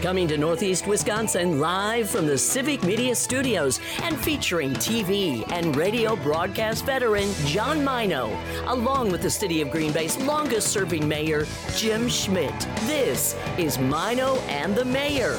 Coming to Northeast Wisconsin live from the Civic Media Studios and featuring TV and radio broadcast veteran John Mino, along with the City of Green Bay's longest-serving mayor, Jim Schmidt. This is Mino and the Mayor.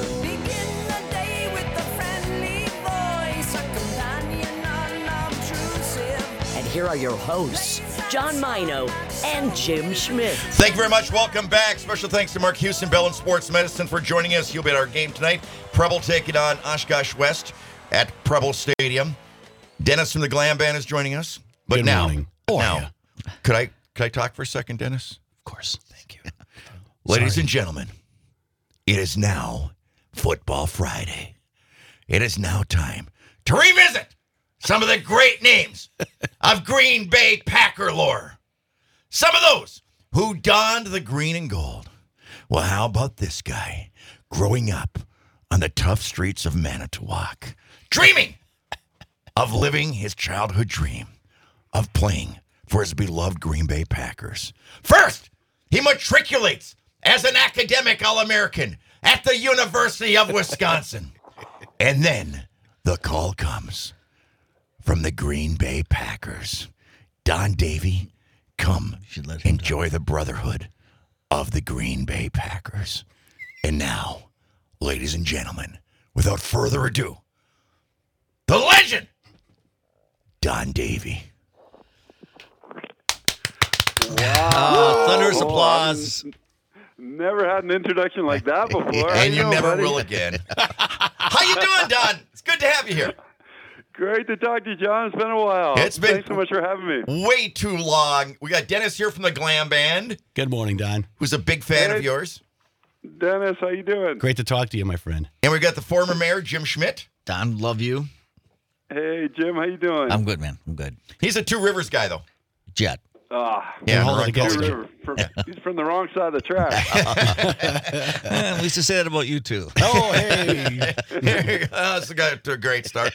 And here are your hosts, John Mino and Jim Schmidt. Thank you very much. Welcome back. Special thanks to Mark Houston, Bell and Sports Medicine for joining us. He'll be at our game tonight. Preble taking on Oshkosh West at Preble Stadium. Dennis from the Glam Band is joining us. But Good morning. Could I talk for a second, Dennis? Of course. Thank you. Ladies and gentlemen, it is now Football Friday. It is now time to revisit some of the great names of Green Bay Packer lore. Some of those who donned the green and gold. Well, how about this guy growing up on the tough streets of Manitowoc, dreaming of living his childhood dream of playing for his beloved Green Bay Packers. First, he matriculates as an academic All-American at the University of Wisconsin. And then the call comes from the Green Bay Packers. Don Davey, come enjoy the brotherhood of the Green Bay Packers. And now, ladies and gentlemen, without further ado, the legend, Don Davey. Wow. Thunderous applause. Never had an introduction like that before. And you never will again. How you doing, Don? It's good to have you here. Great to talk to you, John. It's been a while. It's been Thanks so much for having me. way too long. We got Dennis here from the Glam Band, Good morning, Don. who's a big fan Hey. of yours. Dennis, how you doing? Great to talk to you, my friend. And we got the former mayor, Jim Schmidt. Don, love you. Hey, Jim, how you doing? I'm good, man. I'm good. He's a Two Rivers guy, though. Jet. Yeah, hold right. it against you. He's from the wrong side of the track. We used to say that about you, too. Oh, hey. That's got to a great start.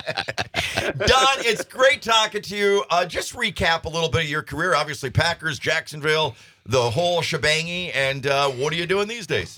Don, it's great talking to you. Just recap a little bit of your career. Obviously, Packers, Jacksonville, the whole shebangy. And what are you doing these days?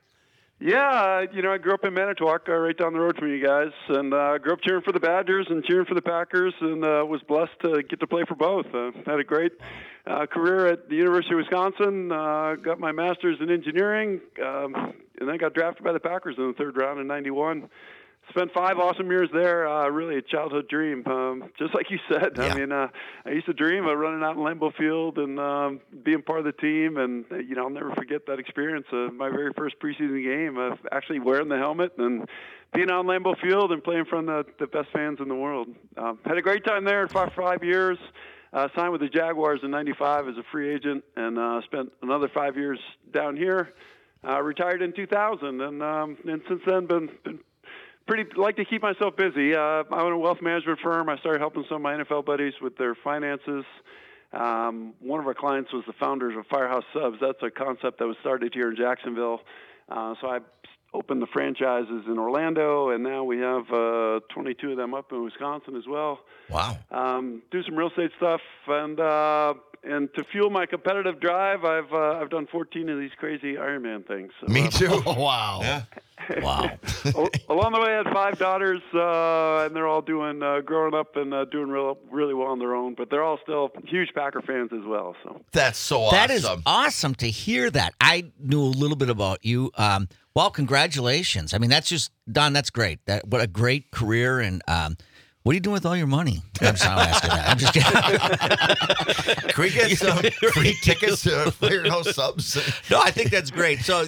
Yeah, I grew up in Manitowoc, right down the road from you guys, and grew up cheering for the Badgers and cheering for the Packers, and was blessed to get to play for both. Had a great career at the University of Wisconsin, got my master's in engineering, and then got drafted by the Packers in the third round in '91. Spent 5 awesome years there, really a childhood dream. Just like you said, Yeah. I mean, I used to dream of running out in Lambeau Field and being part of the team. And, I'll never forget that experience of my very first preseason game of actually wearing the helmet and being on Lambeau Field and playing in front of the best fans in the world. Had a great time there for 5 years. Signed with the Jaguars in '95 as a free agent and spent another 5 years down here. Retired in 2000 and since then been like to keep myself busy. I own a wealth management firm. I started helping some of my NFL buddies with their finances. One of our clients was the founders of Firehouse Subs. That's a concept that was started here in Jacksonville. So I opened the franchises in Orlando, and now we have 22 of them up in Wisconsin as well. Wow. Do some real estate stuff, and to fuel my competitive drive, I've done 14 of these crazy Ironman things. So, Me too. Oh, wow. Yeah. Wow. Along the way, I had 5 daughters, and they're all doing growing up and doing really well on their own. But they're all still huge Packer fans as well. So That's so awesome. That is awesome to hear that. I knew a little bit about you. Well, congratulations. I mean, that's just, Don, that's great. What a great career. And what are you doing with all your money? I'm just not asking that. I'm just kidding. Can we get some free tickets to Firehouse Subs? No, I think that's great. So,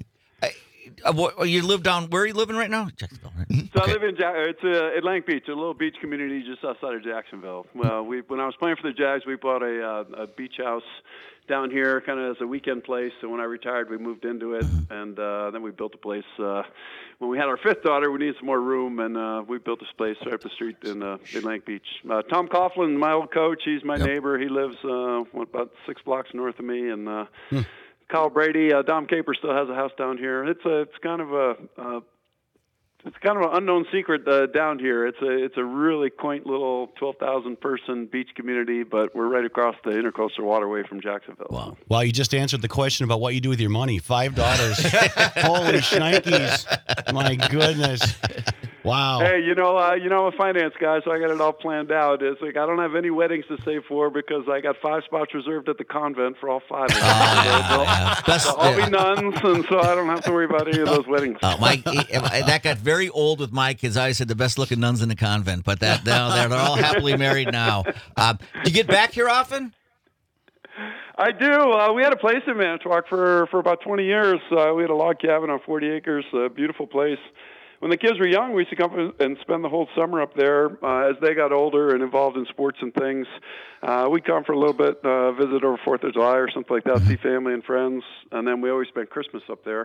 you live down, where are you living right now? Jacksonville, right? So I live in it's Atlantic Beach, a little beach community just outside of Jacksonville. Well, when I was playing for the Jags, we bought a beach house down here, kind of as a weekend place. So when I retired, we moved into it, and then we built a place. When we had our 5th daughter, we needed some more room, and we built this place right up the street in Atlantic Beach. Tom Coughlin, my old coach, he's my neighbor. He lives about 6 blocks north of me, and Kyle Brady, Dom Caper still has a house down here. It's kind of a it's kind of an unknown secret down here. It's a really quaint little 12,000 person beach community, but we're right across the Intercoastal Waterway from Jacksonville. Wow. Well, you just answered the question about what you do with your money. 5 daughters. Holy shnikes. My goodness. Wow. Hey, I'm a finance guy, so I got it all planned out. It's like I don't have any weddings to save for because I got 5 spots reserved at the convent for all 5 of them. They'll all be nuns, and so I don't have to worry about any of those weddings. Mike, that got very old with my kids. I said the best-looking nuns in the convent, but they're all happily married now. Do you get back here often? I do. We had a place in Manitowoc for about 20 years. We had a log cabin on 40 acres, a beautiful place. When the kids were young, we used to come and spend the whole summer up there. As they got older and involved in sports and things, we'd come for a little bit, visit over 4th of July or something like that, see family and friends, and then we always spent Christmas up there.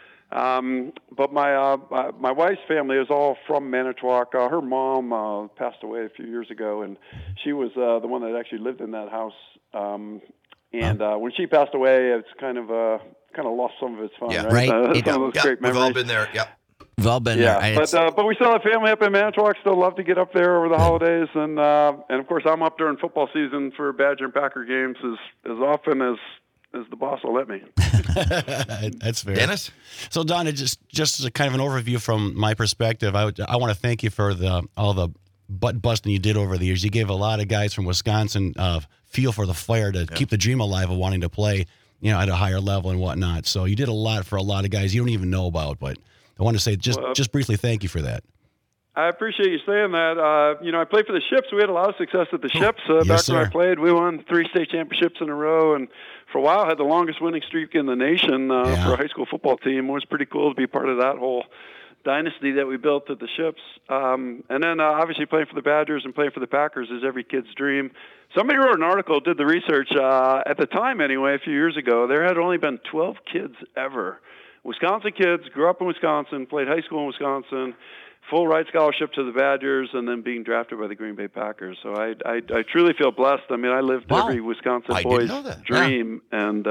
But my wife's family is all from Manitowoc. Her mom passed away a few years ago, and she was the one that actually lived in that house. And when she passed away, it's kind of lost some of its fun. Yeah. Right. Right. Some of those great memories. We've all been there. Yep. We've all been Yeah, there. but we still have family up in Manitowoc. Still love to get up there over the holidays, and of course I'm up during football season for Badger and Packer games as often as the boss will let me. That's fair. Dennis? So, Don, just as a kind of an overview from my perspective, I want to thank you for all the butt busting you did over the years. You gave a lot of guys from Wisconsin feel for the fire to keep the dream alive of wanting to play, at a higher level and whatnot. So you did a lot for a lot of guys you don't even know about, but I want to say just briefly thank you for that. I appreciate you saying that. I played for the Ships. We had a lot of success at the Ships. Yes, Back sir. when I played, we won 3 state championships in a row, and for a while had the longest winning streak in the nation for a high school football team. It was pretty cool to be part of that whole dynasty that we built at the Ships. And then obviously playing for the Badgers and playing for the Packers is every kid's dream. Somebody wrote an article, did the research, at the time anyway, a few years ago, there had only been 12 kids ever. Wisconsin kids, grew up in Wisconsin, played high school in Wisconsin, full ride scholarship to the Badgers, and then being drafted by the Green Bay Packers. So I truly feel blessed. I mean, I lived every Wisconsin boy's dream, and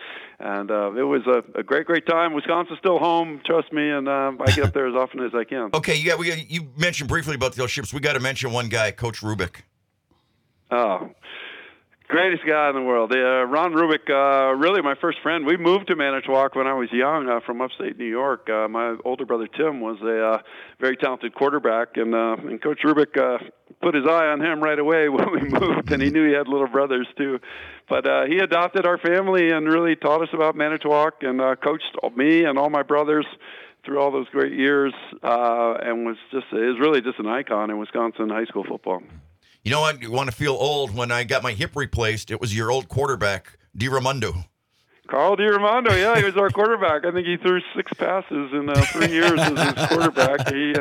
it was a great time. Wisconsin's still home, trust me, and I get up there as often as I can. Okay, you mentioned briefly about those Ships. We got to mention one guy, Coach Rubick. Oh, greatest guy in the world. Ron Rubick, really my first friend. We moved to Manitowoc when I was young from upstate New York. My older brother Tim was a very talented quarterback, and Coach Rubick put his eye on him right away when we moved, and he knew he had little brothers too. But he adopted our family and really taught us about Manitowoc and coached me and all my brothers through all those great years, and was really just an icon in Wisconsin high school football. You know what? You want to feel old. When I got my hip replaced, it was your old quarterback, DiRamondo. Carl DiRamondo, yeah, he was our quarterback. I think he threw 6 passes in 3 years as his quarterback. He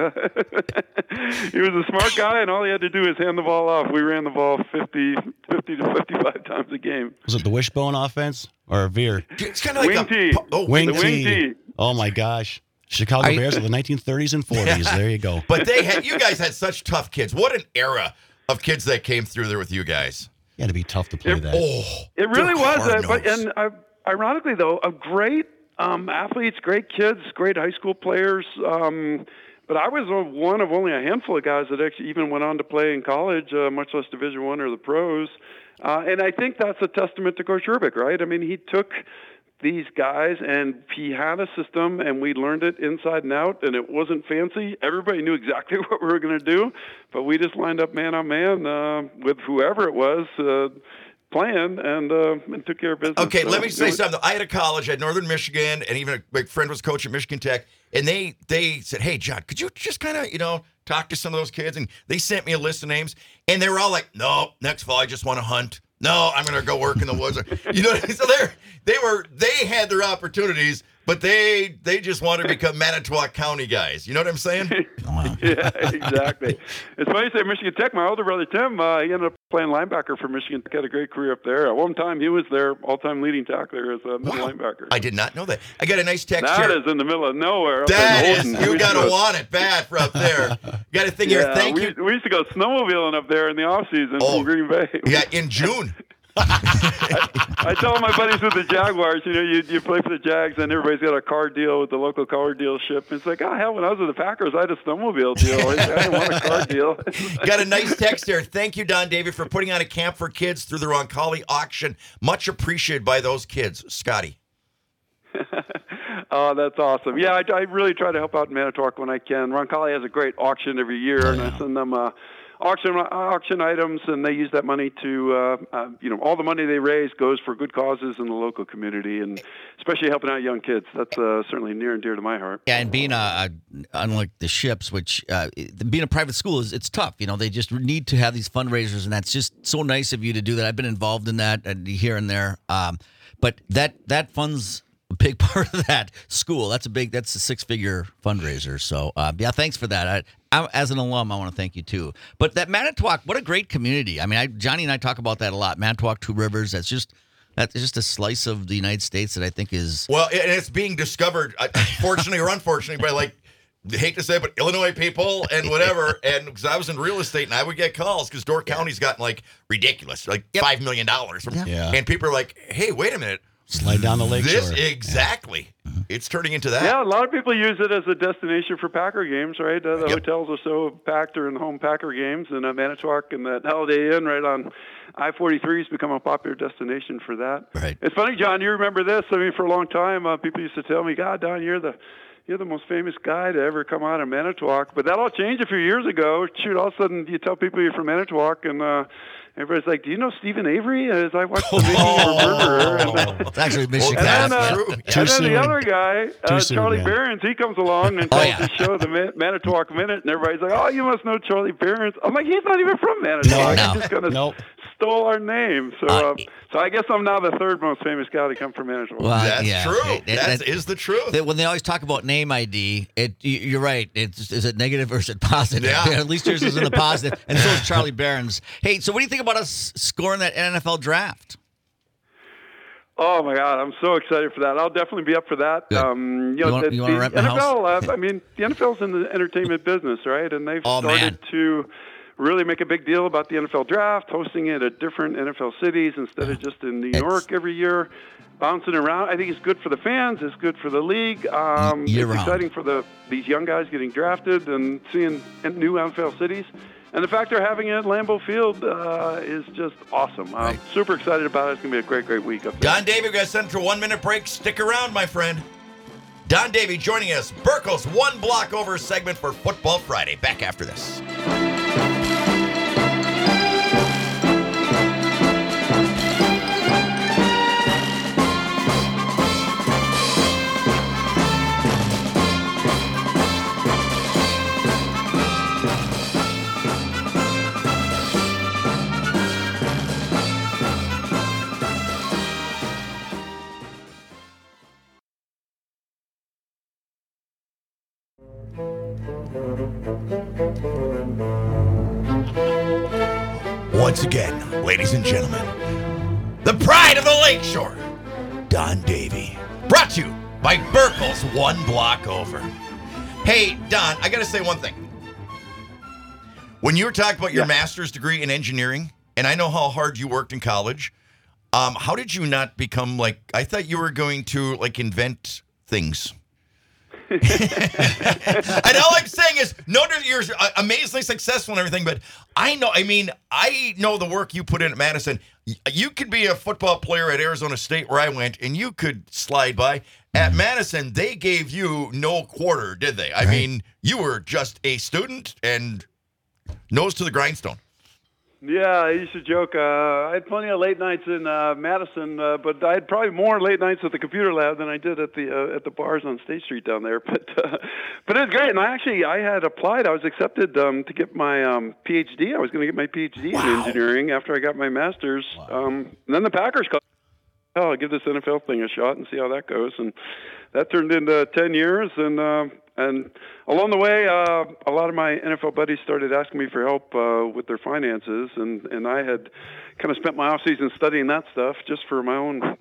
was a smart guy, and all he had to do is hand the ball off. We ran the ball 50 to 55 times a game. Was it the wishbone offense or a veer? It's kind of like Wing tee. Wing The wing tee. Oh, my gosh. Chicago Bears of the 1930s and 40s. There you go. But you guys had such tough kids. What an era of kids that came through there with you guys. Yeah, to be tough to play that. It really was. Hard-nosed. Ironically, though, great athletes, great kids, great high school players. But I was one of only a handful of guys that actually even went on to play in college, much less Division I or the pros. And I think that's a testament to Coach Rubick, right? I mean, he took these guys, and he had a system, and we learned it inside and out, and it wasn't fancy. Everybody knew exactly what we were going to do, but we just lined up man on man with whoever it was playing and took care of business. Okay, let me say something. I had a college at Northern Michigan, and even my friend was coach at Michigan Tech, and they said, hey, John, could you just kind of, talk to some of those kids? And they sent me a list of names, and they were all like, no, next fall I just want to hunt. No, I'm going to go work in the woods. So they had their opportunities, but they just want to become Manitowoc County guys. You know what I'm saying? Yeah, exactly. It's funny you say Michigan Tech. My older brother, Tim, he ended up playing linebacker for Michigan Tech. Had a great career up there. At one time, he was their all-time leading tackler as a middle linebacker. I did not know that. I got a nice text That here. is in the middle of nowhere. You got to want it bad for up there. You got to think here. Thank you. We used to go snowmobiling up there in the off-season from Green Bay. Yeah, in June. I tell my buddies with the Jaguars, you play for the Jags, and everybody's got a car deal with the local car dealership. It's like, hell, when I was with the Packers, I had a snowmobile deal. I didn't want a car deal. Got a nice text there. Thank you, Don David, for putting on a camp for kids through the Roncalli auction. Much appreciated by those kids. Scotty. Oh, that's awesome. Yeah, I really try to help out in Manitowoc when I can. Roncalli has a great auction every year, and I send them auction items, and they use that money to, all the money they raise goes for good causes in the local community, and especially helping out young kids. That's certainly near and dear to my heart. Yeah, and being unlike the Ships, which being a private school it's tough. They just need to have these fundraisers, and that's just so nice of you to do that. I've been involved in that here and there, but that funds a big part of that school. That's a 6-figure fundraiser. So, thanks for that. I, as an alum, I want to thank you too. But that Manitowoc, what a great community. I mean, Johnny and I talk about that a lot. Manitowoc, Two Rivers. That's just a slice of the United States that I think is well, and it's being discovered, fortunately or unfortunately, by I hate to say it, but Illinois people and whatever. And because I was in real estate, and I would get calls because Door County's gotten ridiculous, $5 million. And people are like, "Hey, wait a minute." Slide down the lake shore. Exactly. Yeah. It's turning into that. Yeah, a lot of people use it as a destination for Packer games, right? The hotels are so packed during the home Packer games, and Manitowoc and that Holiday Inn right on I-43 has become a popular destination for that. Right. It's funny, John, you remember this. I mean, for a long time, people used to tell me, God, Don, you're the most famous guy to ever come out of Manitowoc. But that all changed a few years ago. Shoot, all of a sudden you tell people you're from Manitowoc, and everybody's like, do you know Stephen Avery? As I watched the video it's actually Michigan. And then the other guy, Charlie Behrens, he comes along and tells the show, the Manitowoc Minute, and everybody's like, oh, you must know Charlie Behrens. I'm like, he's not even from Manitowoc. No. He's just kind of stole our name. So I guess I'm now the third most famous guy to come from Manitowoc. Well, that's true. That is the truth. When they always talk about name ID, you're right. Is it negative or is it positive? Yeah. At least yours is in the positive, and so is Charlie Behrens. Hey, so what do you think about us scoring that NFL draft? Oh my God, I'm so excited for that. I'll definitely be up for that. You want to rent my house? I mean, the NFL's in the entertainment business, right? And they've started to really make a big deal about the NFL draft, hosting it at different NFL cities instead of just in New York every year, bouncing around. I think it's good for the fans. It's good for the league. It's exciting for these young guys getting drafted and seeing new NFL cities. And the fact they're having it at Lambeau Field is just awesome. I'm super excited about it. It's going to be a great, great week up there. Don Davey, we're going to send it to a 1-minute break. Stick around, my friend. Don Davey joining us. Burkle's One Block Over segment for Football Friday. Back after this. Once again, ladies and gentlemen, the pride of the Lakeshore, Don Davey. Brought to you by Burkle's One Block Over. Hey, Don, I got to say one thing. When you were talking about your master's degree in engineering, and I know how hard you worked in college, how did you not become I thought you were going to invent things. And all I'm saying is, no, you're amazingly successful and everything, but I know the work you put in at Madison. You could be a football player at Arizona State where I went, and you could slide by. At Madison, they gave you no quarter, did they? I mean, you were just a student and nose to the grindstone. Yeah, I used to joke. I had plenty of late nights in Madison, but I had probably more late nights at the computer lab than I did at the bars on State Street down there. But it was great. And I had applied. I was accepted to get my PhD. I was going to get my PhD in engineering after I got my master's. And then the Packers called. I'll give this NFL thing a shot and see how that goes. And that turned into 10 years. And along the way, a lot of my NFL buddies started asking me for help with their finances. And I had kind of spent my off season studying that stuff just for my own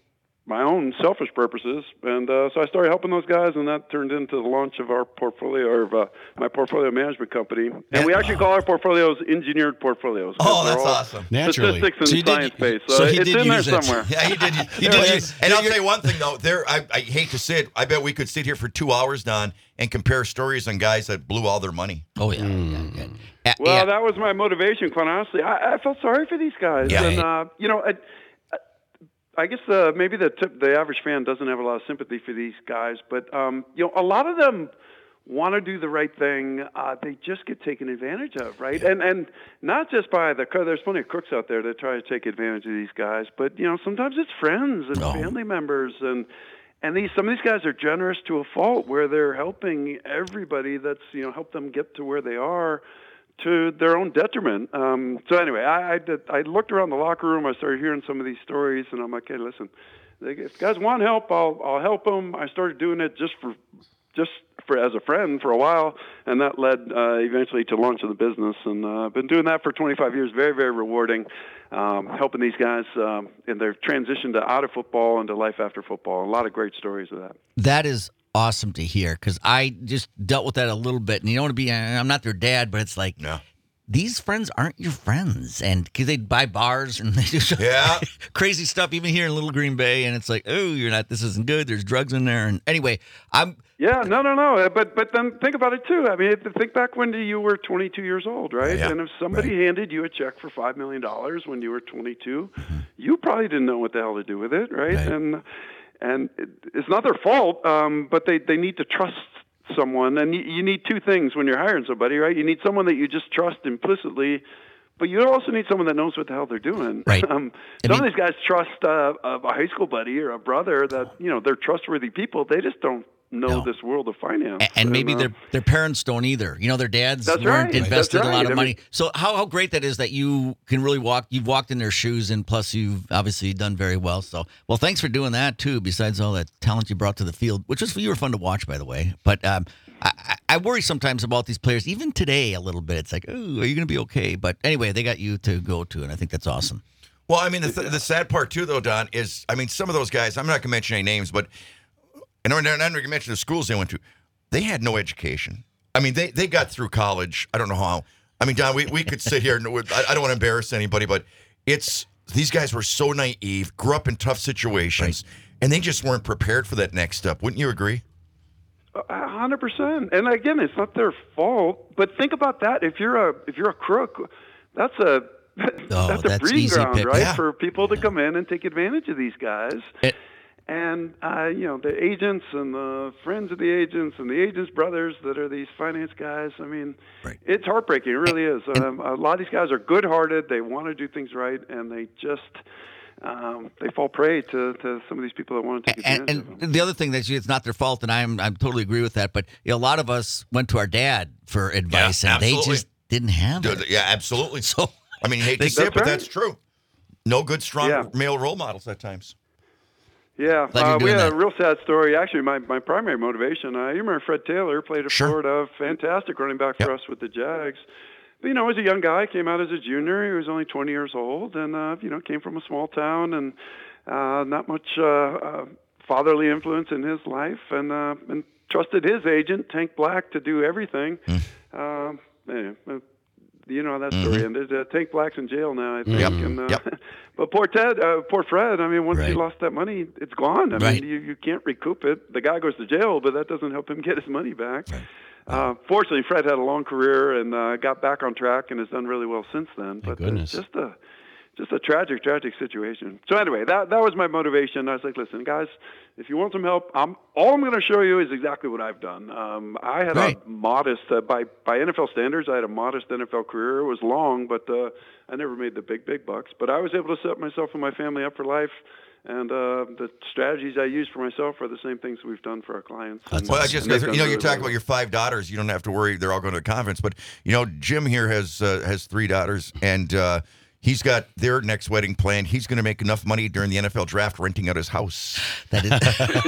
my own selfish purposes, and so I started helping those guys, and that turned into the launch of our portfolio, or my portfolio management company. And we actually call our portfolios engineered portfolios. Oh, that's awesome. Naturally. Statistics and science-based. so he it's did in there use it. somewhere. Yeah, he did. And I'll tell you one thing, though. I hate to say it. I bet we could sit here for 2 hours, Don, and compare stories on guys that blew all their money. Oh, yeah. Well, that was my motivation, quite honestly. I felt sorry for these guys. Yeah. And, I guess maybe the average fan doesn't have a lot of sympathy for these guys, but a lot of them want to do the right thing. They just get taken advantage of, right? Yeah. And not just by there's plenty of crooks out there that try to take advantage of these guys, but sometimes it's friends and family members, and some of these guys are generous to a fault, where they're helping everybody that's helped them get to where they are, to their own detriment. So anyway, I looked around the locker room. I started hearing some of these stories, and I'm like, hey, listen, if guys want help, I'll help them. I started doing it just for as a friend for a while, and that led eventually to launching the business. And I've been doing that for 25 years. Very, very rewarding, helping these guys in their transition out of football into life after football. A lot of great stories of that. That is awesome to hear, because I just dealt with that a little bit, and you don't want to be, I'm not their dad, but it's like, these friends aren't your friends, and because they buy bars and they do crazy stuff, even here in Little Green Bay, and it's like, oh, this isn't good, there's drugs in there. And anyway, no, but then think about it too. I mean, think back when you were 22 years old, right? And if somebody handed you a check for $5 million when you were 22, you probably didn't know what the hell to do with it, right? And it's not their fault, but they need to trust someone. And you need two things when you're hiring somebody, right? You need someone that you just trust implicitly, but you also need someone that knows what the hell they're doing. Right. Some of these guys trust a high school buddy or a brother that, they're trustworthy people. They just don't know this world of finance. And maybe their parents don't either. Their dads weren't invested a lot of money. So how great that is that you can really you've walked in their shoes, and plus you've obviously done very well. So, well, thanks for doing that too, besides all that talent you brought to the field, which you were fun to watch, by the way. But I worry sometimes about these players, even today a little bit. It's like, oh, are you going to be okay? But anyway, they got you to go to, and I think that's awesome. Well, I mean, the sad part too, though, Don, is, I mean, some of those guys, I'm not going to mention any names, but and I'm not going to mention the schools they went to. They had no education. I mean, they got through college. I don't know how. I mean, Don, we could sit here, and I don't want to embarrass anybody, but these guys were so naive, grew up in tough situations, and they just weren't prepared for that next step. Wouldn't you agree? 100%. And again, it's not their fault. But think about that. If you're a crook, that's a breeding ground, right, for people to come in and take advantage of these guys. And, the agents and the friends of the agents and the agents' brothers that are these finance guys, I mean, it's heartbreaking. It really is. A lot of these guys are good-hearted. They want to do things right, and they just they fall prey to some of these people that want to take advantage of them. And the other thing that it's not their fault, and I totally agree with that, but a lot of us went to our dad for advice, and they just didn't have it. Yeah, absolutely. So, I mean, you hate to say it, but that's true. No good, strong male role models at times. Yeah, we had a real sad story. Actually, my primary motivation, you remember Fred Taylor, played at Florida, fantastic running back for us with the Jags. But, as a young guy, came out as a junior. He was only 20 years old and, came from a small town and not much fatherly influence in his life and trusted his agent, Tank Black, to do everything. You know how that story ended. Tank Black's in jail now, I think. But poor Fred, I mean, once he lost that money, it's gone. I mean, you can't recoup it. The guy goes to jail, but that doesn't help him get his money back. Fortunately, Fred had a long career and got back on track and has done really well since then. But just a tragic situation. So anyway, that was my motivation. I was like, listen, guys, if you want some help, all I'm going to show you is exactly what I've done. I had a modest, by NFL standards, I had a modest NFL career. It was long, but I never made the big bucks. But I was able to set myself and my family up for life. And the strategies I use for myself are the same things we've done for our clients. Well, you talk about your 5 daughters. You don't have to worry; they're all going to a conference. But Jim here has 3 daughters, and He's got their next wedding planned. He's going to make enough money during the NFL draft renting out his house. That is,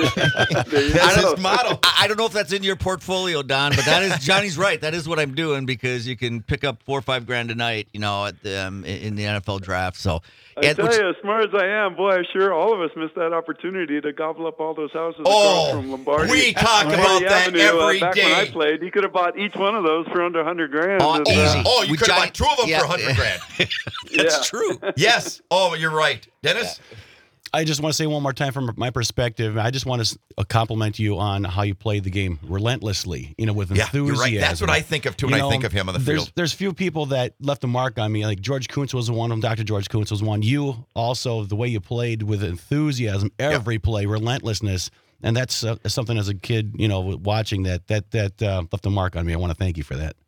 That's his motto. I don't know if that's in your portfolio, Don, but that is Johnny's right. That is what I'm doing because you can pick up $4 or $5 grand a night, at in the NFL draft. So, I tell you, as smart as I am, boy, sure, all of us missed that opportunity to gobble up all those houses across from Lombardi. We talk about that Avenue, every back day. When I played, you could have bought each one of those for under $100 grand. Oh, easy. You could have bought 2 of them for $100 grand. That's true. Yes. Oh, you're right. Dennis? I just want to say one more time from my perspective, I just want to compliment you on how you played the game relentlessly, with enthusiasm. You're right. That's what I think of, too, when I think of him on the field. There's few people that left a mark on me. Like George Kuntz was one of them. Dr. George Kuntz was one. You also, the way you played with enthusiasm, every play, relentlessness. And that's something as a kid, watching that left a mark on me. I want to thank you for that.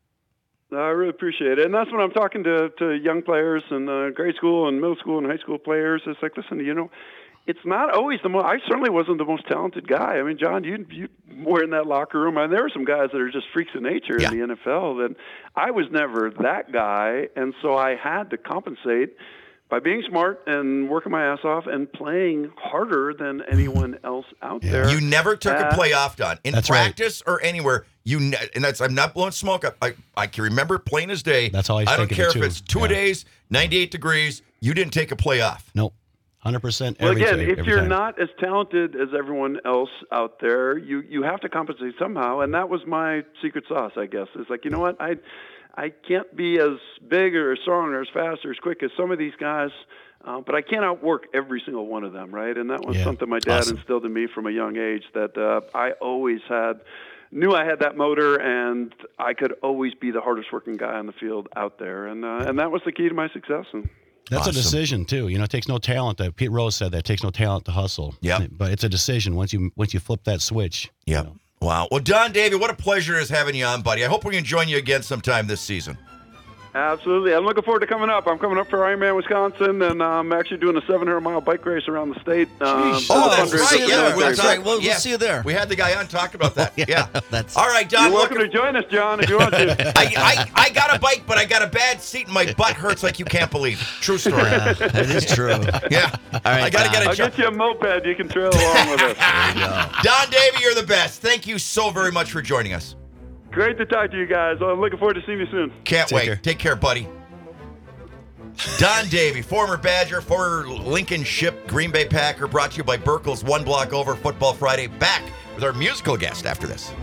I really appreciate it. And that's when I'm talking to young players and grade school and middle school and high school players. It's like, listen, it's not always the most – I certainly wasn't the most talented guy. I mean, John, you were in that locker room. And there were some guys that are just freaks of nature in the NFL. And I was never that guy. And so I had to compensate by being smart and working my ass off and playing harder than anyone else out there. You never took a playoff, Don. In practice or anywhere, I'm not blowing smoke up. I can remember plain as day. That's all I don't care if it's 2 days, 98 degrees, you didn't take a playoff. Nope. 100% Well, again, every if you're time. not as talented as everyone else out there, you have to compensate somehow, and that was my secret sauce, I guess. It's like, you know what, I can't be as big or as strong or as fast or as quick as some of these guys, but I can't outwork every single one of them, right? And that was something my dad instilled in me from a young age, that I always knew I had that motor, and I could always be the hardest working guy on the field out there, and that was the key to my success. And that's a decision too. It takes no talent. Pete Rose said that it takes no talent to hustle. Yeah, but it's a decision once you flip that switch. Yeah. Wow. Well, Don Davey, what a pleasure it is having you on, buddy. I hope we can join you again sometime this season. Absolutely. I'm looking forward to coming up. I'm coming up for Ironman Wisconsin, and I'm actually doing a 700-mile bike race around the state. That's right. Yeah, that's right. We'll see you there. We had the guy on talk about that. Yeah. That's all right, Don. You're welcome to join us, John, if you want to. I got a bike, but I got a bad seat, and my butt hurts like you can't believe. True story. That is true. Yeah. All right, I got to get a I'll get you a moped. You can trail along with us. There you go. Don Davey, you're the best. Thank you so very much for joining us. Great to talk to you guys. I'm looking forward to seeing you soon. Can't wait. care. Take care, buddy. Don Davey, former Badger, former Lincoln Ship, Green Bay Packer, brought to you by Burkle's One Block Over Football Friday. Back with our musical guest after this.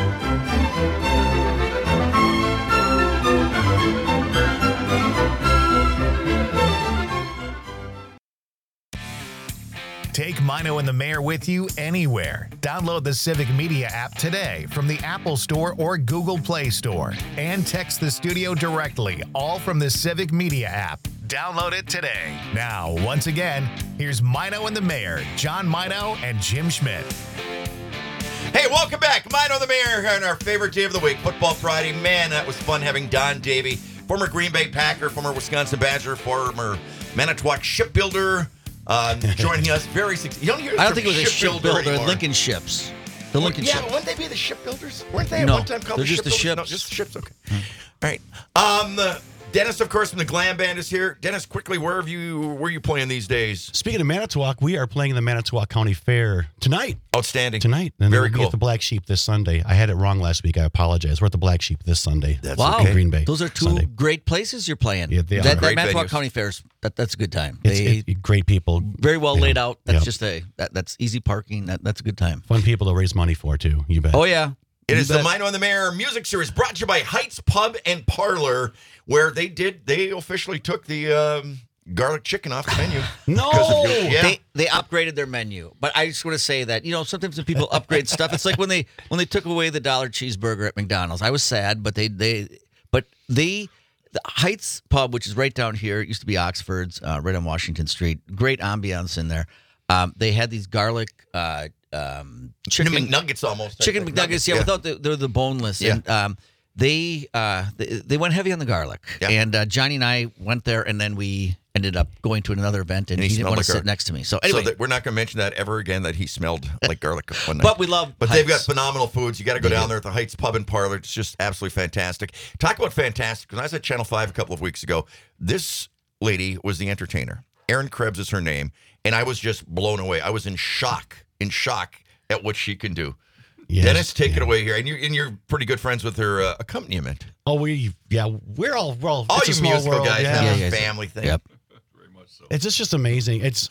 Take Mino and the Mayor with you anywhere. Download the Civic Media app today from the Apple Store or Google Play Store. And text the studio directly, all from the Civic Media app. Download it today. Now, once again, here's Mino and the Mayor, John Mino and Jim Schmidt. Hey, welcome back. Mino the Mayor on our favorite day of the week, Football Friday. Man, that was fun having Don Davey, former Green Bay Packer, former Wisconsin Badger, former Manitowoc shipbuilder, joining us. You don't hear I don't think it was a shipbuilder shipbuilder. anymore. Lincoln ships. The Lincoln ships. Yeah, wouldn't they be the shipbuilders? Weren't they at No, one time called they're the just the shipbuilders? ships. No, just the ships. Okay. All right. Dennis, of course, from the Glam Band is here. Dennis, quickly, where are you playing these days? Speaking of Manitowoc, we are playing the Manitowoc County Fair tonight. Outstanding. Tonight. And Very then we'll cool. be at the Black Sheep this Sunday. I had it wrong last week. I apologize. We're at the Black Sheep this Sunday. That's Wow. okay. Green Bay. Those are two Sunday. great places you're playing. Yeah, they are. That Great Manitowoc venues. County Fairs, that's a good time. It's great people. Very well laid out. That's Yep. just that's easy parking. That's a good time. Fun people to raise money for, too. You bet. Oh, yeah. It You is the bet. Mino and the Mayor music series brought to you by Heights Pub and Parlor, where they officially took the garlic chicken off the menu. No! Yeah. They upgraded their menu, but I just want to say that sometimes when people upgrade stuff, it's like when they took away the $1 cheeseburger at McDonald's. I was sad, but the Heights Pub, which is right down here, it used to be Oxford's, right on Washington Street. Great ambiance in there. They had these garlic chicken McNuggets almost. chicken McNuggets, without they're the boneless. Yeah. And they went heavy on the garlic. Yeah. And Johnny and I went there, and then we ended up going to another event, and And he he didn't smelled want like to sit garlic. next to me. So anyway, we're not going to mention that ever again, that he smelled like garlic one night. but we love But they've got Heights. phenomenal foods. You got to go down there at the Heights Pub and Parlor. It's just absolutely fantastic. Talk about fantastic, because I was at Channel 5 a couple of weeks ago. This lady was the entertainer. Erin Krebs is her name, and I was just blown away. I was in shock at what she can do. Yes, Dennis, take it away here, and you're pretty good friends with her accompaniment. Oh, we're all All it's you a small musical world. guys Yeah. have a family thing. Yep. It's just amazing. It's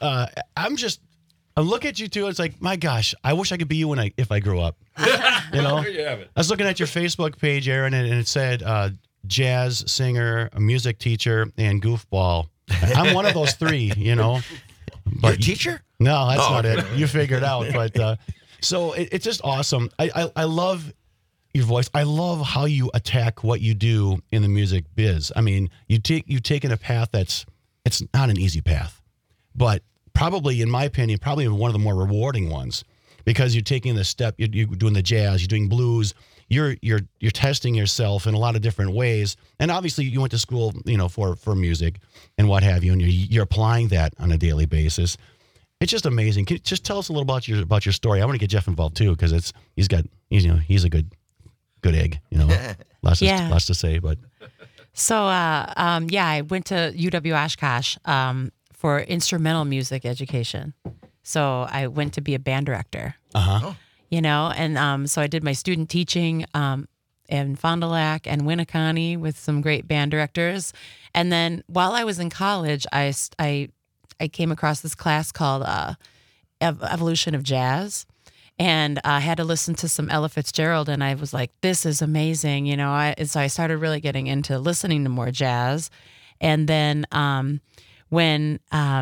I look at you two. It's like, my gosh, I wish I could be you if I grew up. You know, There you have it. I was looking at your Facebook page, Aaron, and it said jazz singer, a music teacher, and goofball. I'm one of those three. You know, You're a teacher? No, that's Oh, not okay. it. You figured out. But so it's just awesome. I love your voice. I love how you attack what you do in the music biz. I mean, you've taken a path it's not an easy path, but probably, in my opinion, probably one of the more rewarding ones, because you're taking the step. You're doing the jazz. You're doing blues. You're testing yourself in a lot of different ways. And obviously, you went to school, for music and what have you, and you're applying that on a daily basis. It's just amazing. Can you just tell us a little about your story? I want to get Jeff involved too, because he's a good egg. Lots to say, but. So, I went to UW Oshkosh for instrumental music education. So I went to be a band director. Uh-huh. And so I did my student teaching in Fond du Lac and Winneconne with some great band directors. And then while I was in college, I came across this class called Evolution of Jazz. And I had to listen to some Ella Fitzgerald, and I was like, this is amazing, so I started really getting into listening to more jazz. And then when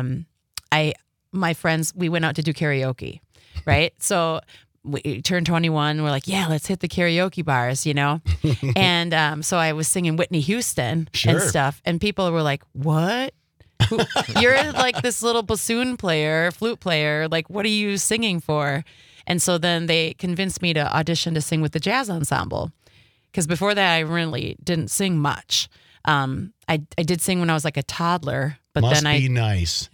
my friends, we went out to do karaoke, right? So we turned 21, we're like, yeah, let's hit the karaoke bars, And so I was singing Whitney Houston and stuff, and people were like, what? You're like this little bassoon player, flute player, like, what are you singing for? And so then they convinced me to audition to sing with the jazz ensemble. Because before that, I really didn't sing much. I did sing when I was like a toddler, but Must then be nice.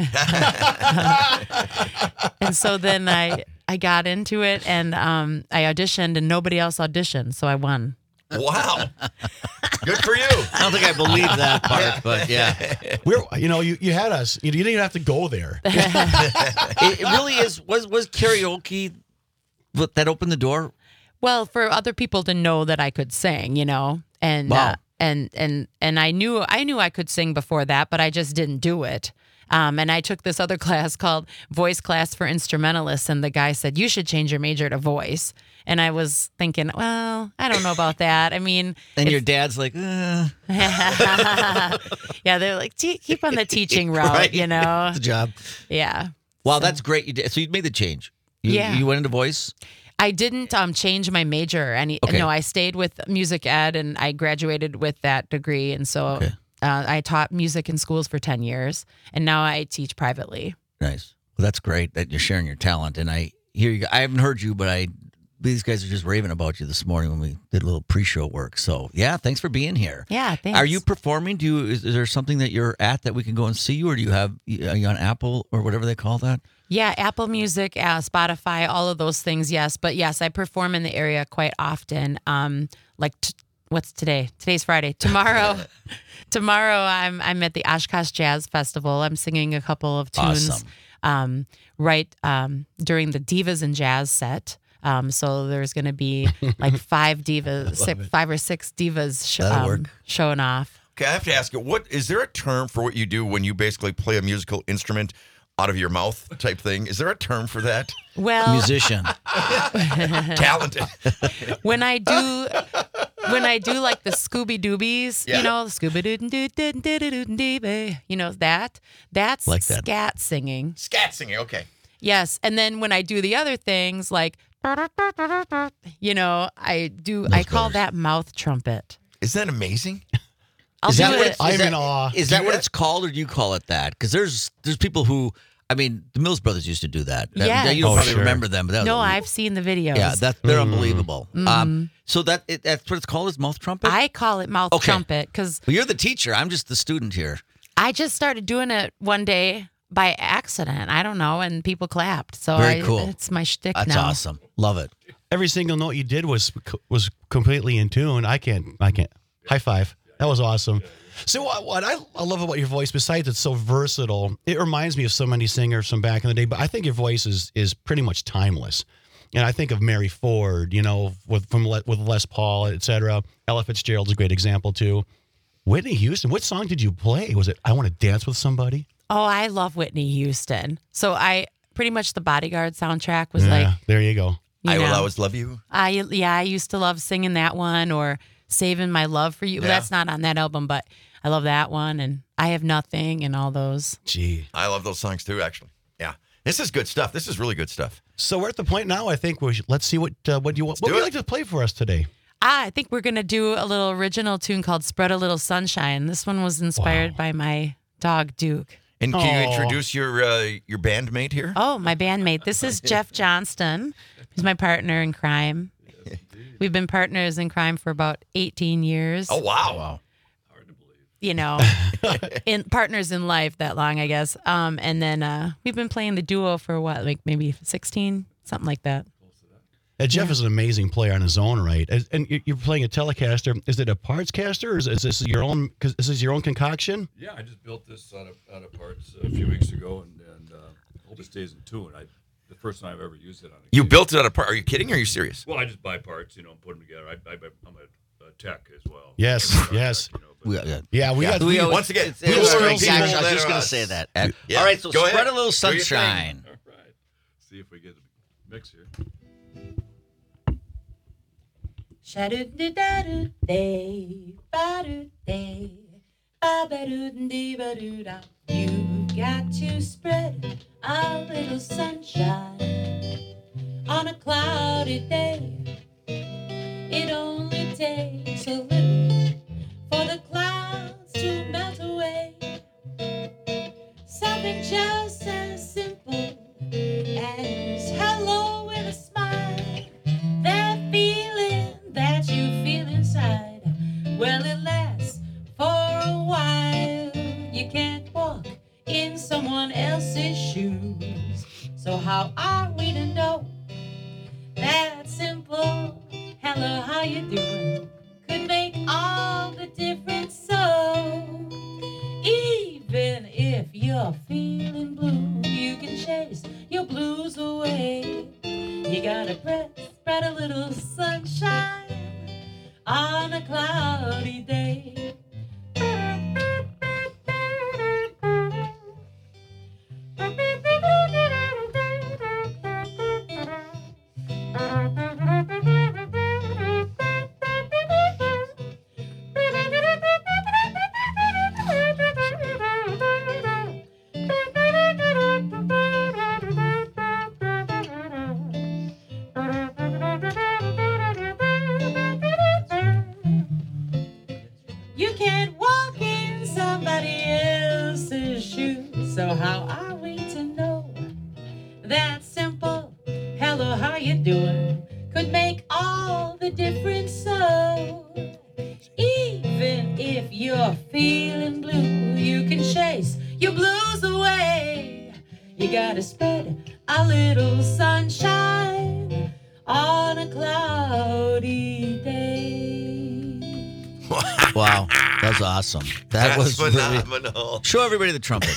And so then I got into it, and I auditioned, and nobody else auditioned, so I won. Wow. Good for you. I don't think I believe that part, but yeah. You had us. You didn't even have to go there. It really is. Was karaoke that opened the door? Well, for other people to know that I could sing, and Wow. and I knew I could sing before that, but I just didn't do it. And I took this other class called Voice Class for Instrumentalists, and the guy said, you should change your major to voice. And I was thinking, well, I don't know about that. I mean, And your dad's like, yeah, they're like, keep on the teaching route, right? The job. Yeah. Wow, that's great. You did. So you made the change. Yeah. You went into voice? I didn't change my major. Okay. No, I stayed with music ed, and I graduated with that degree. And so Okay. I taught music in schools for 10 years, and now I teach privately. Nice. Well, that's great that you're sharing your talent. And I hear you. I haven't heard you, but these guys are just raving about you this morning when we did a little pre-show work. So yeah, thanks for being here. Yeah, thanks. Are you performing? Is there something that you're at that we can go and see you, or are you on Apple or whatever they call that? Yeah, Apple Music, Spotify, all of those things, yes. But yes, I perform in the area quite often. What's today? Today's Friday. Tomorrow I'm at the Oshkosh Jazz Festival. I'm singing a couple of tunes Awesome. During the Divas and Jazz set. So there's going to be like 5 or 6 divas That'll work. showing off. Okay, I have to ask you, is there a term for what you do when you basically play a musical instrument out of your mouth type thing? Is there a term for that? Well, Musician. Talented. when I do like the Scooby Doobies, Yeah. Scooby Doo, that's Like that. scat singing. Scat singing, okay. Yes, and then when I do the other things like, I call that mouth trumpet. Isn't that amazing? I'll Is do that what it. I'm in awe. Is that what it's called, or do you call it that? Because there's people who, I mean, the Mills Brothers used to do that. Yes. You don't Oh, probably sure. remember them. But that No, was, I've seen the videos. Yeah, they're unbelievable. So that's what it's called, is mouth trumpet? I call it mouth Okay. trumpet because Well, you're the teacher. I'm just the student here. I just started doing it one day by accident. I don't know, and people clapped. So Very cool. It's my shtick That's now. awesome. Love it. Every single note you did was completely in tune. I can't. High five. That was awesome. So what I love about your voice, besides it's so versatile, it reminds me of so many singers from back in the day. But I think your voice is pretty much timeless. And I think of Mary Ford, with Les Paul, et cetera. Ella Fitzgerald's a great example too. Whitney Houston, what song did you play? Was it "I Want to Dance with Somebody"? Oh, I love Whitney Houston. So I pretty much the Bodyguard soundtrack was there you go. I Will Always Love You. I used to love singing that one or Saving My Love for You. Yeah. That's not on that album, but I love that one and I Have Nothing and all those. Gee. I love those songs too, actually. Yeah. This is good stuff. This is really good stuff. So we're at the point now. I think let's see what would you like to play for us today. I think we're going to do a little original tune called Spread a Little Sunshine. This one was inspired by my dog, Duke. And can you introduce your bandmate here? Oh, my bandmate. This is Jeff Johnston. He's my partner in crime. We've been partners in crime for about 18 years. Oh, wow. In partners in life that long, I guess. And then we've been playing the duo for what, like maybe 16, something like that. Jeff is an amazing player on his own, right? And you're playing a Telecaster. Is it a parts caster, or is this your own? Because this is your own concoction. Yeah, I just built this out of parts a few weeks ago, and hope it stays in tune. The first time I've ever used it on. You built it out of parts. Are you kidding? Or are you serious? Well, I just buy parts, and put them together. I'm a tech as well. Yes, yes. We once again, I was just going to say that. Yeah. All right, so Go Spread ahead. a Little Do your thing. Sunshine. All right. See if we get a mix here. Sha-do-do-da-do-day, ba-do-day, ba-ba-do-dee-ba-do-da. You got to spread a little sunshine on a cloudy day. It only takes a little for the clouds to melt away. Something just as simple as hello with a smile. That feeling that you feel inside, well, it lasts for a while. You can't walk in someone else's shoes. So how are we to know that simple hello, how you doing could make all the difference? So even if you're feeling blue, you can chase your blues away. You gotta spread a little sunshine on a cloudy day. You can't walk in somebody else's shoes. So how are we to know that simple hello, how you doing could make all the difference? So even if you're feeling blue, you can chase your blues away. You gotta spread a little sunshine on a cloudy day. Wow, that was awesome. That was phenomenal. Really, show everybody the trumpet.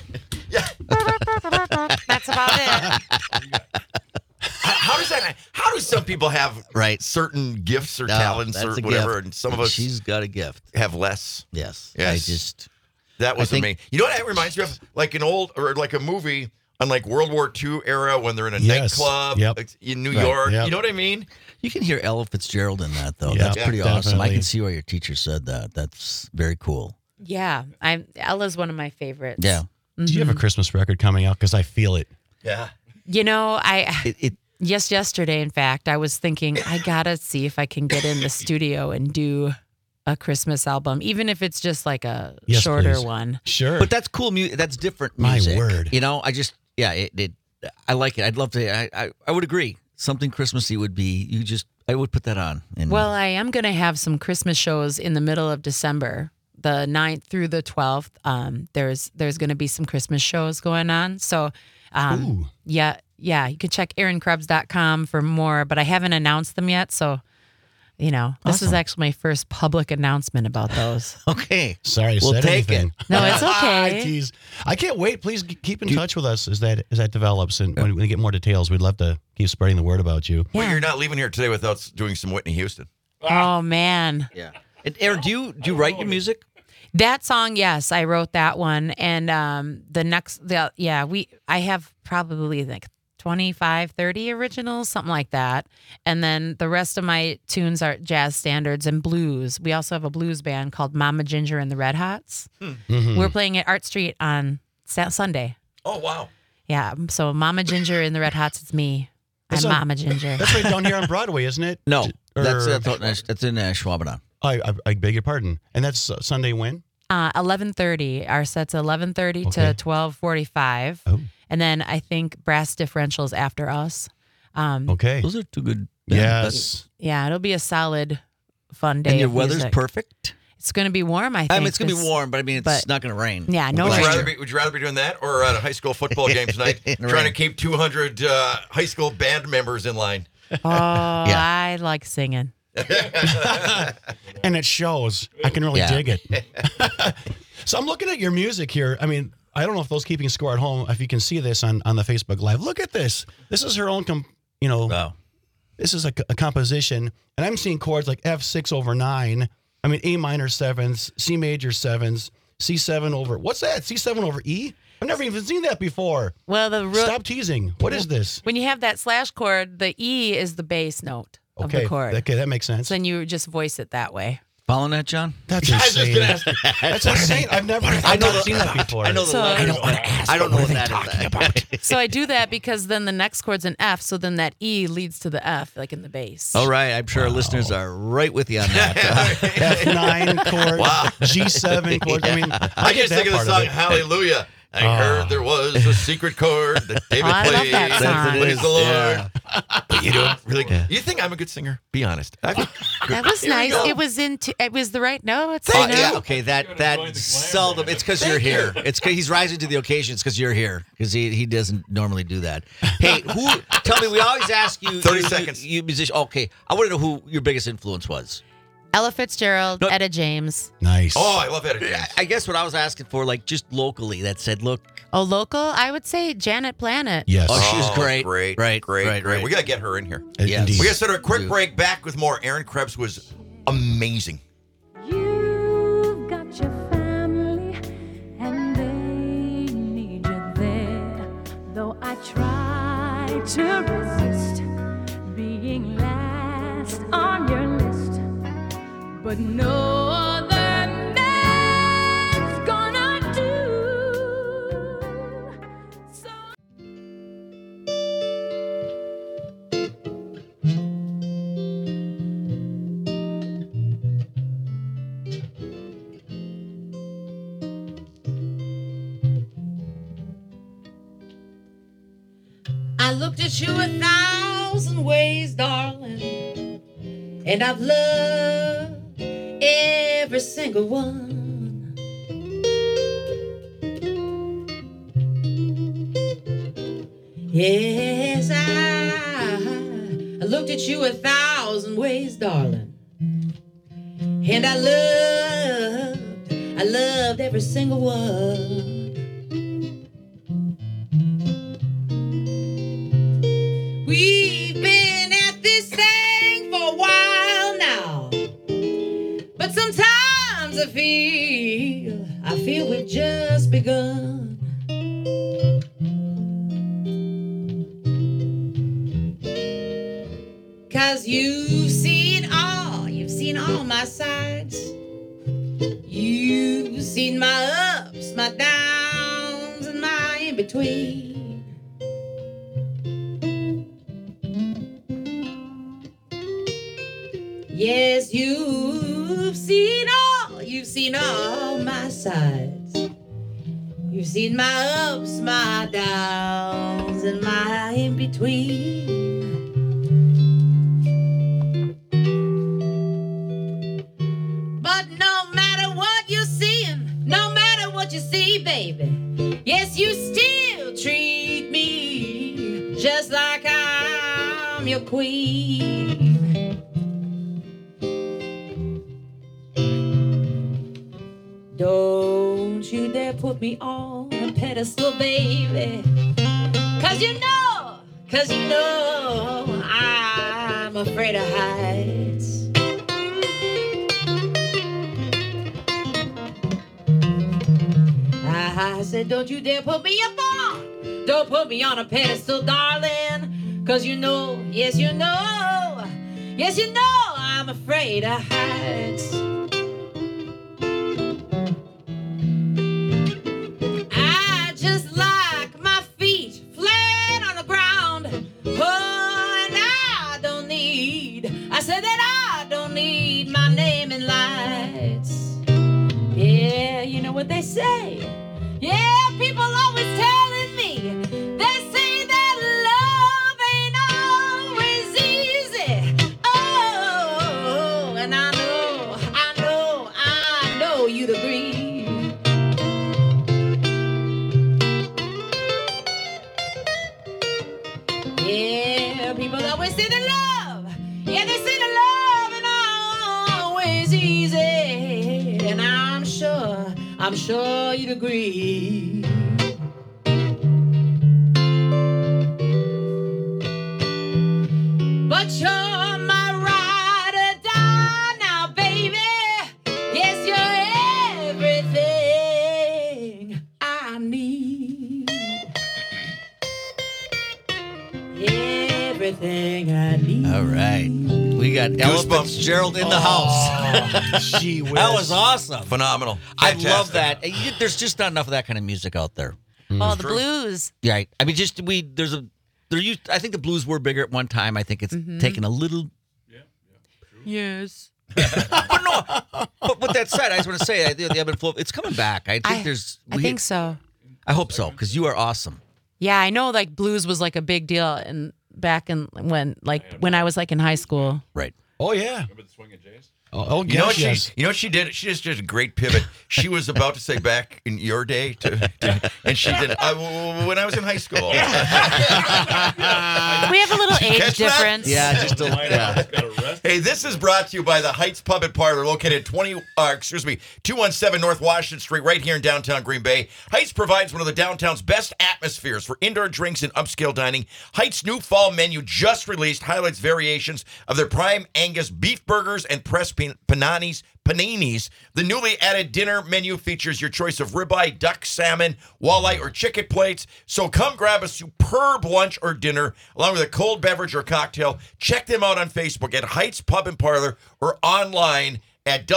That's about it. How do some people have certain gifts or talents or whatever, and some of us She's got a gift. have less? Yes. Yes. That was amazing. You know what that reminds me of? Like an old, or like a movie on like World War II era when they're in a nightclub in New York. Yep. You know what I mean? You can hear Ella Fitzgerald in that, though. Yep. That's pretty awesome. Definitely. I can see why your teacher said that. That's very cool. Yeah, Ella's one of my favorites. Yeah. Do you have a Christmas record coming out? Because I feel it. Yeah. You know, yesterday, in fact, I was thinking I gotta see if I can get in the studio and do a Christmas album, even if it's just like a shorter please. one. Sure. But that's cool music. That's different My music. word. I like it. I'd love to. I would agree. Something Christmassy would be, I would put that on. And Well, I am going to have some Christmas shows in the middle of December, the 9th through the 12th. There's going to be some Christmas shows going on. So, yeah, you can check aaronkrebs.com for more, but I haven't announced them yet. So This is actually my first public announcement about those. Okay. Sorry, I We'll said take anything. it. No, it's okay. Geez. I can't wait. Please keep in touch with us as that develops, and when we get more details, we'd love to keep spreading the word about you. Well, Yeah. you're not leaving here today without doing some Whitney Houston. Oh man. Yeah. And Aaron, do you write your music? That song, yes, I wrote that one, and I have probably like 25, 30 originals, something like that, and then the rest of my tunes are jazz standards and blues. We also have a blues band called Mama Ginger and the Red Hots. Mm-hmm. We're playing at Art Street on Sunday. Oh, wow. Yeah, so Mama Ginger and the Red Hots, it's me. I'm That's Mama Ginger. That's right down here on Broadway, isn't it? No, Or- that's in Schwabenau. I beg your pardon. And that's Sunday when? 11:30. Our set's 11:30 Okay. to 12:45. Oh. And then I think Brass Differentials after us. Okay. Those are two good. Yes. Yeah, it'll be a solid, fun day. And your of weather's music. perfect. It's going to be warm, I think. I mean, it's gonna be this- warm, but I mean, it's but- not gonna rain. Yeah, no Would you, rain. rather be doing that or at a high school football game tonight, In the trying to rain. keep 200 high school band members in line? Oh, I like singing. And it shows. I can really Yeah. dig it. So I'm looking at your music here. I mean, I don't know if those keeping score at home, if you can see this on the Facebook Live. Look at this. This is her own, Wow. this is a composition. And I'm seeing chords like F6 over 9. I mean, A minor 7s, C major 7s, C7 over, what's that? C7 over E? I've never even seen that before. Well, Stop teasing. What is this? when you have that slash chord, the E is the bass note of Okay, the chord. okay, that makes sense. So then you just voice it that way. Following that, John? That's I was just insane. going to ask you. That's insane. I've never seen that before. I know the So- letters. I don't wanna ask. I don't know what that is. So I do that because then the next chord's an F, so then that E leads to the F, like in the bass. All right, I'm sure our listeners are right with you on that. F9 chord, G7 chord. I mean, I get just that think of the part of song it. Hallelujah. I heard there was a secret chord that David Oh, I love played. that song. Praise the Lord. Yeah. But you don't really. You think I'm a good singer? Be honest. That was Here we nice. go. It was the right notes. Oh, you know? yeah, okay, that seldom. It's because you're here. It's 'cause he's rising to the occasion. It's because you're here. Because he doesn't normally do that. Hey, tell me, we always ask you. 30 seconds. You musician. Okay, I want to know who your biggest influence was. Ella Fitzgerald, No. Etta James. Nice. Oh, I love Eddie. I guess what I was asking for, like just locally, that said, look. Oh, local? I would say Janet Planet. Yes. Oh, she was great. Great. Right, Great. right, Great. right. We got to get her in here. Yes. Indeed. We got to set a quick break. Back with more. Aaron Krebs was amazing. You've got your family and they need you there. Though I try to resist being last on your list, but no other man's gonna do. So I looked at you 1,000 ways, darling, and I've loved every single one. Yes, I looked at you 1,000 ways, darling, and I loved every single one. We've been at this thing for a while now, but sometimes I feel we've just begun. Cause you've seen all my sides. You've seen my ups, my downs, and my in-between. Yes, you've seen all my sides. You've seen my ups, my downs, and my in-between. But no matter what you're seeing, no matter what you see, baby, yes, you still treat me just like I'm your queen. put me on a pedestal, baby. Cause you know I'm afraid of heights. I said, don't you dare put me up on, don't put me on a pedestal, darling. Cause you know, yes you know, I'm afraid of heights. I just like my feet flat on the ground. Oh, and I said that I don't need my name in lights. Yeah, you know what they say. Yeah, people always telling me. They say that love ain't always easy. Oh, and I know you'd agree. Yeah, people always say that love. Yeah, they say that love ain't always easy. And I'm sure you'd agree. But you're my ride or die now, baby. Yes, you're everything I need. Everything I need. All right. We got Ella Goosebumps. Fitzgerald in the house. Gee whiz. That was awesome. Phenomenal. I Fantastic. love that. There's just not enough of that kind of music out there. Oh, the blues. Yeah, I mean, I think the blues were bigger at one time. I think it's taken a little. Yes. But no. But with that said, I just want to say the ebb and flow. It's coming back. I think I think so. I hope so because you are awesome. Yeah, I know. Like blues was like a big deal, and back in when I was like in high school. Right. Oh yeah. Remember the Swingin' Jays? Oh You know what yes. you know what she did? She just did a great pivot. She was about to say back in your day, and she did when I was in high school. We have a little age catch that? difference. Yeah, just a, yeah. Got arrested. Hey, this is brought to you by the Heights Pub and Parlor, located at 217 North Washington Street, right here in downtown Green Bay. Heights provides one of the downtown's best atmospheres for indoor drinks and upscale dining. Heights' new fall menu, just released, highlights variations of their prime Angus beef burgers and pressed paninis. The newly added dinner menu features your choice of ribeye, duck, salmon, walleye, or chicken plates. So come grab a superb lunch or dinner along with a cold beverage or cocktail. Check them out on Facebook at Heights Pub and Parlor or online at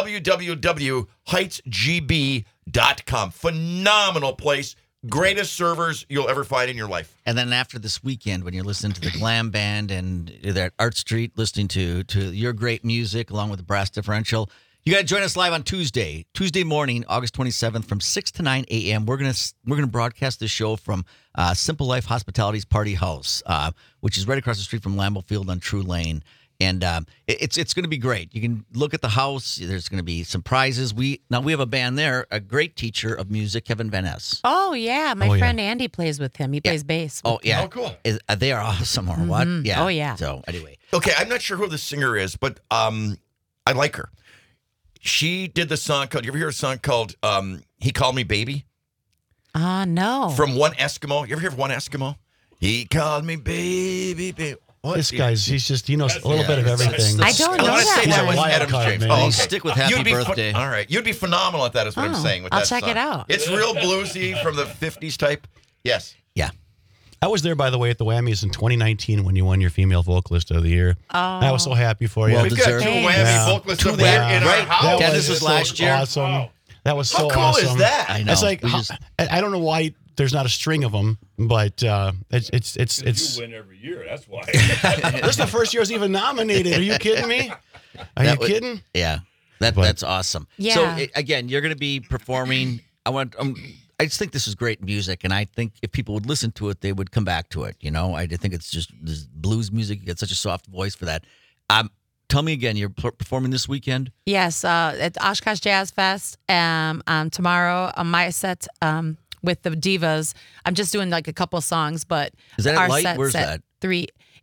www.heightsgb.com. Phenomenal place. Greatest servers you'll ever find in your life. And then after this weekend, when you're listening to the Glam Band and they're at Art Street listening to your great music along with the Brass Differential, you got to join us live on Tuesday morning, August 27th from 6 to 9 a.m. We're gonna broadcast this show from Simple Life Hospitality's Party House, which is right across the street from Lambeau Field on True Lane. And it's going to be great. You can look at the house. There's going to be some prizes. We have a band there, a great teacher of music, Kevin Van Ness. Oh yeah, my friend Andy plays with him. He plays bass. Oh yeah. Oh, cool. They are awesome, or what? Yeah. Oh, yeah. So anyway, Okay, I'm not sure who the singer is, but I like her. She did the song called, you ever hear a song called He Called Me Baby? No. From One Eskimo. You ever hear of One Eskimo? He called me baby, baby. What? This guy's, he knows a little Yeah, bit of it's- everything. I don't I know want to say that that one. was Wild Adam card, James. man. Oh, okay. Stick with Happy You'd be Birthday. all right. You'd be phenomenal at that is what I'm Oh, saying with I'll that check song. it out. It's real bluesy from the 50s type. Yes. yeah. I was there, by the way, at the Whammies in 2019 when you won your Female Vocalist of the Year. I was so happy for you. Well We've got two deserved. Whammy Yeah. vocalists Two up there there, in right. our house. Yeah, this was so last year. Awesome. Wow. That was so How cool awesome. is that? I know. It's like We just- I don't know why there's not a string of them, but it's You win every year. That's why. this is the first year I was even nominated. Are you kidding me? Are you kidding? Yeah. But- That's awesome. Yeah. So again, you're going to be performing. I just think this is great music, and I think if people would listen to it, they would come back to it. You know, I think it's just this blues music. You get such a soft voice for that. Tell me again, you're performing this weekend? Yes, at Oshkosh Jazz Fest. Tomorrow on my set with the Divas. I'm just doing like a couple songs, but Is that at our Light? set's Where's at that? 3.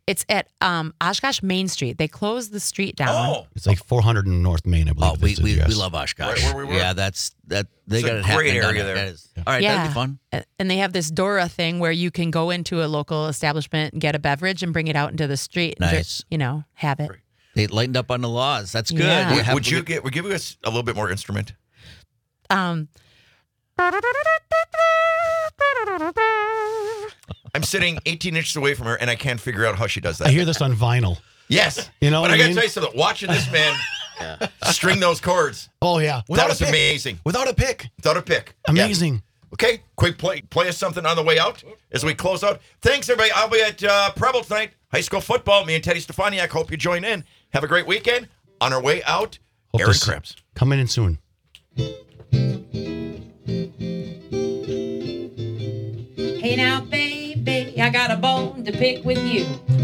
It's at Oshkosh Main Street. They closed the street down. Oh, It's like 400 in North Main, I believe. Oh, we this is, yes. love Oshkosh. Right where we were? Yeah, that's that. They It's got a it great happening down area there. That is. All right, that'd be fun. And they have this Dora thing where you can go into a local establishment and get a beverage and bring it out into the street. And Nice. have it. They lightened up on the laws. That's good. Yeah. You have- would give us a little bit more instrument? Um, I'm sitting 18 inches away from her, and I can't figure out how she does that. I hear this on vinyl. Yes. You know but what I I got to mean? tell you something. Watching this man string those chords, Oh, yeah. that was amazing. Without a pick. Without a pick. Amazing. Yeah. Okay, quick play us something on the way out as we close out. Thanks, everybody. I'll be at Preble tonight, high school football. Me and Teddy Stefaniak. Hope you join in. Have a great weekend. On our way out, Hope Aaron to Krebs. Coming in soon. Hey now, baby, I got a bone to pick with you.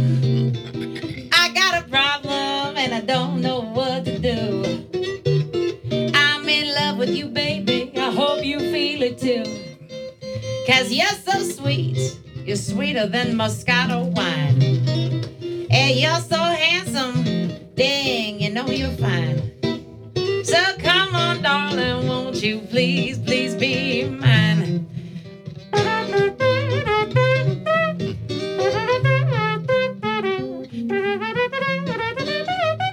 I got a problem and I don't know what to do. I'm in love with you, baby. I hope you feel it too. 'Cause you're so sweet. You're sweeter than Moscato wine. And you're so handsome. Dang, you know you're fine. So come on, darling, won't you please, please be mine?